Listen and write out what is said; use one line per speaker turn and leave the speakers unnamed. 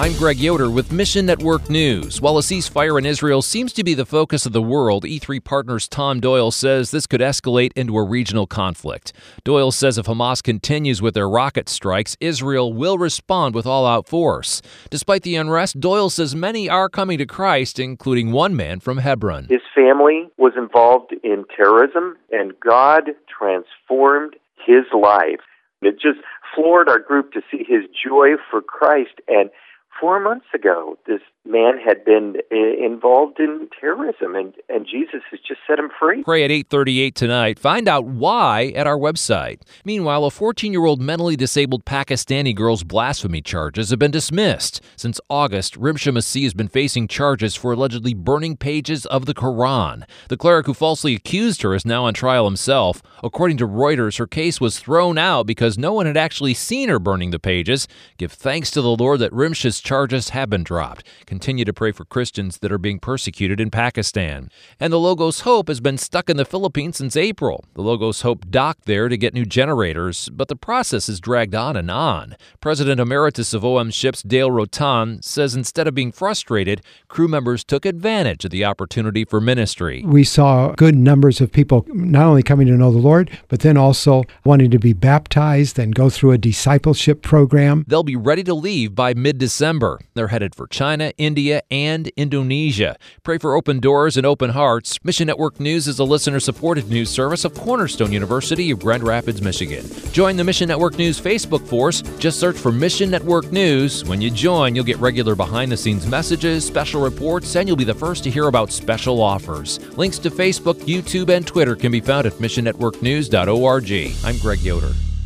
I'm Greg Yoder with Mission Network News. While a ceasefire in Israel seems to be the focus of the world, E3 Partners' Tom Doyle says this could escalate into a regional conflict. Doyle says if Hamas continues with their rocket strikes, Israel will respond with all-out force. Despite the unrest, Doyle says many are coming to Christ, including one man from Hebron.
His family was involved in terrorism, and God transformed his life. It just floored our group to see his joy for Christ. And 4 months ago, this man had been involved in terrorism, and Jesus has just set him free.
Pray at 8:38 tonight. Find out why at our website. Meanwhile, a 14-year-old mentally disabled Pakistani girl's blasphemy charges have been dismissed. Since August, Rimsha Masih has been facing charges for allegedly burning pages of the Quran. The cleric who falsely accused her is now on trial himself. According to Reuters, her case was thrown out because no one had actually seen her burning the pages. Give thanks to the Lord that Rimsha's charges have been dropped. Continue to pray for Christians that are being persecuted in Pakistan. And the Logos Hope has been stuck in the Philippines since April. The Logos Hope docked there to get new generators, but the process has dragged on and on. President Emeritus of OM Ships Dale Rotan says instead of being frustrated, crew members took advantage of the opportunity for ministry.
We saw good numbers of people not only coming to know the Lord, but then also wanting to be baptized and go through a discipleship program.
They'll be ready to leave by mid-December. They're headed for China, India, and Indonesia. Pray for open doors and open hearts. Mission Network News is a listener-supported news service of Cornerstone University of Grand Rapids, Michigan. Join the Mission Network News Facebook force. Just search for Mission Network News. When you join, you'll get regular behind-the-scenes messages, special reports, and you'll be the first to hear about special offers. Links to Facebook, YouTube, and Twitter can be found at missionnetworknews.org. I'm Greg Yoder.